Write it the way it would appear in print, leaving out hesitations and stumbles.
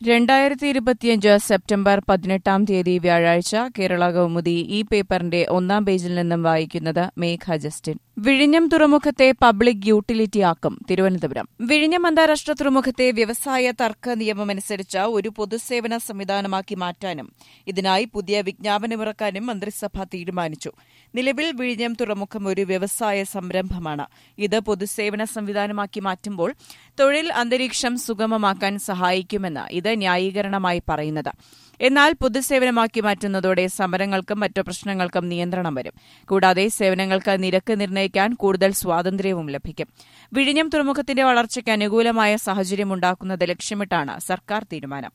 2025 September 18 വ്യാഴാഴ്ച കേരള കൗമുദി ഈ പേപ്പറിന്റെ ഒന്നാം പേജിൽ നിന്നും വായിക്കുന്നത് മേഘ ജസ്റ്റിൻ. വിഴിഞ്ഞം തുറമുഖത്തെ പബ്ലിക് യൂട്ടിലിറ്റിയാക്കും തിരുവനന്തപുരം. വിഴിഞ്ഞം അന്താരാഷ്ട്ര തുറമുഖത്തെ വ്യവസായ തർക്ക നിയമമനുസരിച്ച് ഒരു പൊതുസേവന സംവിധാനമാക്കി മാറ്റാനും ഇതിനായി പുതിയ വിജ്ഞാപനമിറക്കാനും മന്ത്രിസഭ തീരുമാനിച്ചു. നിലവിൽ വിഴിഞ്ഞം തുറമുഖം ഒരു വ്യവസായ സംരംഭമാണ്. ഇത് പൊതുസേവന സംവിധാനമാക്കി മാറ്റുമ്പോൾ തൊഴിൽ അന്തരീക്ഷം സുഗമമാക്കാൻ സഹായിക്കുമെന്ന് ഇത് ന്യായീകരണമായി പറയുന്നത്. എന്നാൽ പൊതുസേവനമാക്കി മാറ്റുന്നതോടെ സമരങ്ങൾക്കും മറ്റു പ്രശ്നങ്ങൾക്കും നിയന്ത്രണം വരും. കൂടാതെ സേവനങ്ങൾക്ക് നിരക്ക് നിർണ്ണയിക്കാൻ കൂടുതൽ സ്വാതന്ത്ര്യവും ലഭിക്കും. വിഴിഞ്ഞം തുറമുഖത്തിന്റെ വളർച്ചയ്ക്ക് അനുകൂലമായ സാഹചര്യമുണ്ടാക്കുന്നത് ലക്ഷ്യമിട്ടാണ് സർക്കാർ തീരുമാനം.